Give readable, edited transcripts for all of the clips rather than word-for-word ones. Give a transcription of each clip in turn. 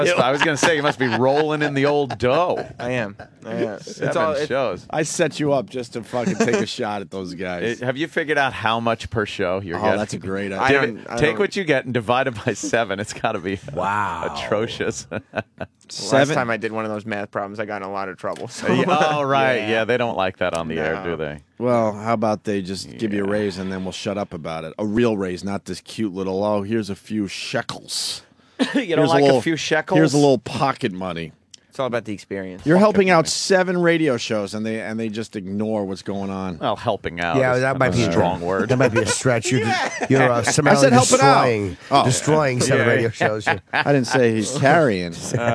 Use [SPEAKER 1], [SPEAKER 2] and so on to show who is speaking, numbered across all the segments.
[SPEAKER 1] I was going to say, you must be rolling in the old dough.
[SPEAKER 2] I am.
[SPEAKER 1] Seven shows.
[SPEAKER 3] I set you up just to fucking take a shot at those guys.
[SPEAKER 1] Have you figured out how much per show you're getting?
[SPEAKER 3] That's a great idea.
[SPEAKER 1] Take what you get and divide it by 7. It's got to be atrocious.
[SPEAKER 2] Last time I did one of those math problems, I got in a lot of trouble. So.
[SPEAKER 1] Oh, right. Yeah, they don't like that on the air, do they?
[SPEAKER 3] Well, how about they just give you a raise and then we'll shut up about it? A real raise, not this cute little, oh, here's a few shekels.
[SPEAKER 1] You don't like a few shekels?
[SPEAKER 3] Here's a little pocket money.
[SPEAKER 2] It's all about the experience.
[SPEAKER 3] You're helping out 7 radio shows, and they just ignore what's going on.
[SPEAKER 1] Well, helping out.
[SPEAKER 4] Yeah, that might be
[SPEAKER 1] a strong word.
[SPEAKER 4] That might be a stretch. You're somehow destroying 7 radio shows.
[SPEAKER 3] I didn't say he's carrying.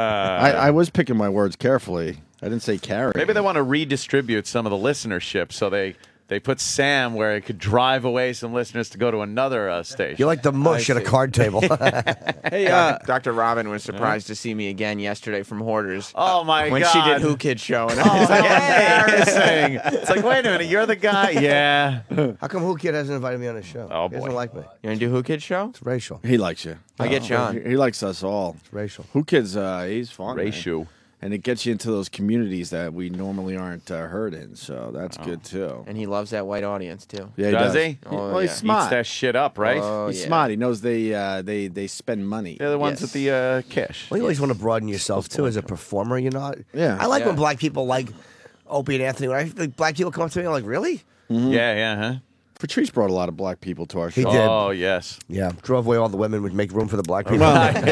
[SPEAKER 3] I was picking my words carefully. I didn't say carrying.
[SPEAKER 1] Maybe they want to redistribute some of the listenership, so they put Sam where it could drive away some listeners to go to another station.
[SPEAKER 4] You're like the mush at a card table.
[SPEAKER 2] Hey, Dr. Robin was surprised to see me again yesterday from Hoarders.
[SPEAKER 1] Oh, my God.
[SPEAKER 2] When she did Who Kid Show. And
[SPEAKER 1] I was like, embarrassing. It's like, wait a minute, you're the guy? Yeah.
[SPEAKER 4] How come Who Kid hasn't invited me on his show?
[SPEAKER 1] Oh,
[SPEAKER 4] He
[SPEAKER 1] boy.
[SPEAKER 4] doesn't like me.
[SPEAKER 2] You want to do Who Kid Show?
[SPEAKER 4] It's racial.
[SPEAKER 3] He likes you.
[SPEAKER 2] I get you on.
[SPEAKER 3] He likes us all.
[SPEAKER 4] It's racial.
[SPEAKER 3] Who Kid's, he's fun.
[SPEAKER 1] Ratio.
[SPEAKER 3] And it gets you into those communities that we normally aren't heard in, so that's good, too.
[SPEAKER 2] And he loves that white audience, too.
[SPEAKER 3] Yeah,
[SPEAKER 1] Does he?
[SPEAKER 2] Oh,
[SPEAKER 3] well, he's
[SPEAKER 2] yeah.
[SPEAKER 3] smart.
[SPEAKER 1] Eats that shit up, right?
[SPEAKER 2] Oh,
[SPEAKER 3] He's
[SPEAKER 2] yeah.
[SPEAKER 3] smart. He knows they spend money.
[SPEAKER 1] They're the ones
[SPEAKER 2] Yes.
[SPEAKER 1] at the cash.
[SPEAKER 4] Well, you always want to broaden yourself, too, as a performer, you know?
[SPEAKER 3] Yeah.
[SPEAKER 4] I like
[SPEAKER 2] Yeah.
[SPEAKER 4] when black people like Opie and Anthony. When I like black people come up to me, I'm like, really?
[SPEAKER 1] Yeah, huh?
[SPEAKER 3] Patrice brought a lot of black people to our
[SPEAKER 4] He
[SPEAKER 3] show.
[SPEAKER 4] did.
[SPEAKER 1] Oh, yes.
[SPEAKER 4] Yeah. Drove away all the women, would make room for the black people.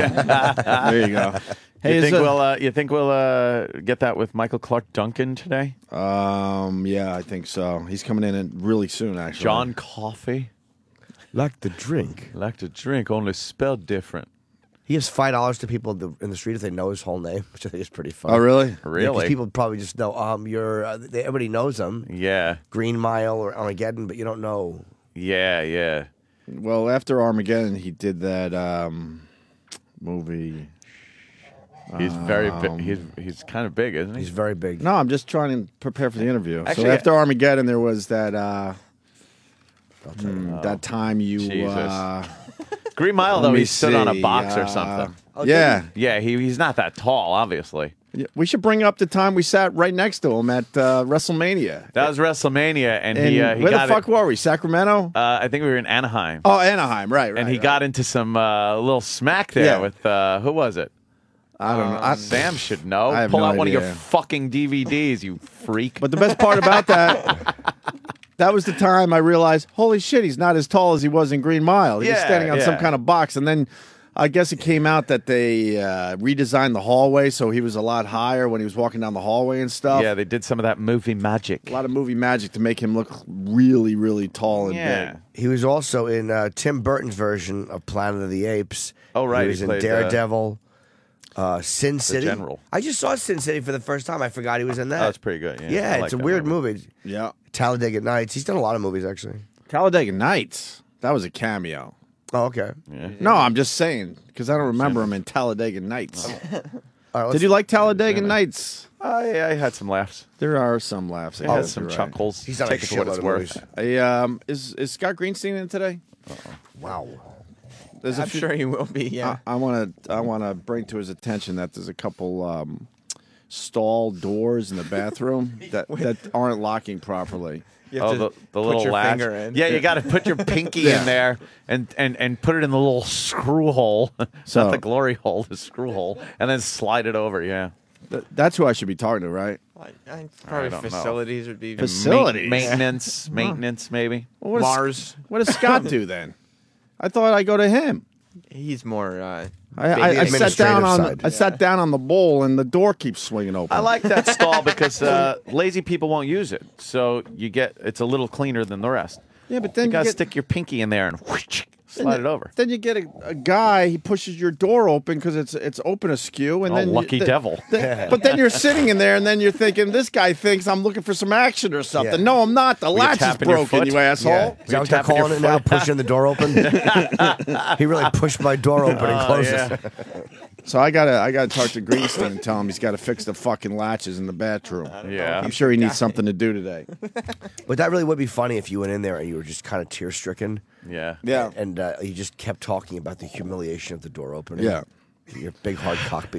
[SPEAKER 3] There you go. Hey,
[SPEAKER 1] You think we'll get that with Michael Clark Duncan today?
[SPEAKER 3] Yeah, I think so. He's coming in really soon, actually.
[SPEAKER 1] John Coffey?
[SPEAKER 4] Like the drink.
[SPEAKER 1] Like to drink, only spelled different.
[SPEAKER 4] He gives $5 to people in the street if they know his whole name, which I think is pretty funny.
[SPEAKER 3] Oh, really?
[SPEAKER 4] Yeah, 'cause
[SPEAKER 1] Really?
[SPEAKER 4] people probably just know everybody knows him.
[SPEAKER 1] Yeah.
[SPEAKER 4] Green Mile or Armageddon, but you don't know.
[SPEAKER 1] Yeah.
[SPEAKER 3] Well, after Armageddon, he did that movie.
[SPEAKER 1] He's very big. He's kind of big, isn't he?
[SPEAKER 4] He's very big.
[SPEAKER 3] No, I'm just trying to prepare for the interview.
[SPEAKER 1] Actually,
[SPEAKER 3] so after Armageddon, there was that that time you.
[SPEAKER 1] Jesus. Green Mile, though, he stood on a box or something.
[SPEAKER 3] Yeah.
[SPEAKER 1] Yeah, he's not that tall, obviously.
[SPEAKER 3] Yeah, we should bring up the time we sat right next to him at WrestleMania.
[SPEAKER 1] That was WrestleMania, and he
[SPEAKER 3] where
[SPEAKER 1] got
[SPEAKER 3] the fuck were we? Sacramento?
[SPEAKER 1] I think we were in Anaheim.
[SPEAKER 3] Oh, Anaheim, right.
[SPEAKER 1] And he got into some little smack there
[SPEAKER 3] Yeah.
[SPEAKER 1] with, who was it?
[SPEAKER 3] I don't know.
[SPEAKER 1] Sam should know.
[SPEAKER 3] I have
[SPEAKER 1] Pull
[SPEAKER 3] no
[SPEAKER 1] out one of your
[SPEAKER 3] idea.
[SPEAKER 1] fucking DVDs, you freak.
[SPEAKER 3] But the best part about that was the time I realized, holy shit, he's not as tall as he was in Green Mile. He was
[SPEAKER 1] Yeah,
[SPEAKER 3] standing on some
[SPEAKER 1] yeah.
[SPEAKER 3] kind of box. And then I guess it came out that they redesigned the hallway, so he was a lot higher when he was walking down the hallway and stuff.
[SPEAKER 1] Yeah, they did some of that movie magic.
[SPEAKER 3] A lot of movie magic to make him look really, really tall and big.
[SPEAKER 4] He was also in Tim Burton's version of Planet of the Apes.
[SPEAKER 1] Oh, right.
[SPEAKER 4] He was
[SPEAKER 1] He
[SPEAKER 4] in
[SPEAKER 1] played,
[SPEAKER 4] Daredevil, Sin City.
[SPEAKER 1] General.
[SPEAKER 4] I just saw Sin City for the first time. I forgot he was in that.
[SPEAKER 1] Oh, that's pretty good. Yeah,
[SPEAKER 4] Yeah,
[SPEAKER 1] I like
[SPEAKER 4] it's a
[SPEAKER 1] that
[SPEAKER 4] weird movie.
[SPEAKER 3] Yeah.
[SPEAKER 4] Talladega Nights. He's done a lot of movies, actually.
[SPEAKER 3] Talladega Nights. That was a cameo.
[SPEAKER 4] Oh, okay.
[SPEAKER 3] No, I'm just saying, because I don't remember him in Talladega Nights.
[SPEAKER 4] All right,
[SPEAKER 3] Did you like Talladega Nights?
[SPEAKER 1] I had some laughs.
[SPEAKER 3] There are some laughs. I
[SPEAKER 1] I had
[SPEAKER 3] guess
[SPEAKER 1] some
[SPEAKER 3] you're right.
[SPEAKER 1] chuckles.
[SPEAKER 4] He's done
[SPEAKER 1] Take
[SPEAKER 4] a
[SPEAKER 1] it for what it's
[SPEAKER 4] shitload of
[SPEAKER 1] worth.
[SPEAKER 4] movies.
[SPEAKER 3] Is Scott Greenstein in today?
[SPEAKER 4] Wow.
[SPEAKER 3] There's
[SPEAKER 2] I'm sure he will be, yeah.
[SPEAKER 3] I want to bring to his attention that there's a couple stall doors in the bathroom that aren't locking properly.
[SPEAKER 2] You have to
[SPEAKER 1] the
[SPEAKER 2] put
[SPEAKER 1] little
[SPEAKER 2] your
[SPEAKER 1] latch.
[SPEAKER 2] finger in.
[SPEAKER 1] Yeah, you got to put your pinky in there and put it in the little screw hole,
[SPEAKER 3] So-
[SPEAKER 1] not the glory hole, the screw hole, and then slide it over. Yeah,
[SPEAKER 3] That's who I should be talking to, right?
[SPEAKER 2] Probably
[SPEAKER 1] don't know.
[SPEAKER 2] facilities would be
[SPEAKER 3] Facilities?
[SPEAKER 1] maintenance, maybe.
[SPEAKER 3] Well, what
[SPEAKER 2] Mars.
[SPEAKER 3] What does Scott do then? I thought I go to him.
[SPEAKER 2] He's more.
[SPEAKER 3] I sat down on
[SPEAKER 4] side.
[SPEAKER 3] I sat down on the bowl and the door keeps swinging open.
[SPEAKER 1] I like that stall because lazy people won't use it, so it's a little cleaner than the rest.
[SPEAKER 3] Yeah, but then
[SPEAKER 1] You gotta
[SPEAKER 3] get-
[SPEAKER 1] stick your pinky in there and slide it over.
[SPEAKER 3] Then you get a guy. He pushes your door open because it's open askew, and
[SPEAKER 1] Oh,
[SPEAKER 3] then
[SPEAKER 1] lucky devil.
[SPEAKER 3] But then you're sitting in there, and then you're thinking, this guy thinks I'm looking for some action or something.
[SPEAKER 4] Yeah.
[SPEAKER 3] No, I'm not. The
[SPEAKER 1] you
[SPEAKER 3] latch is
[SPEAKER 1] tapping your
[SPEAKER 3] broken,
[SPEAKER 1] foot?
[SPEAKER 3] you asshole.
[SPEAKER 4] Yeah. Is that what they're
[SPEAKER 1] tapping your
[SPEAKER 4] calling it now?
[SPEAKER 1] foot?
[SPEAKER 4] Pushing the door open? He really pushed my door open and closed it.
[SPEAKER 3] So I gotta talk to Greenstein and tell him he's got to fix the fucking latches in the bathroom.
[SPEAKER 1] Yeah.
[SPEAKER 3] I'm sure he needs something to do today.
[SPEAKER 4] But that really would be funny if you went in there and you were just kind of tear-stricken.
[SPEAKER 1] Yeah.
[SPEAKER 3] Yeah.
[SPEAKER 4] And you just kept talking about the humiliation of the door opening.
[SPEAKER 3] Yeah.
[SPEAKER 4] Your big hard cock being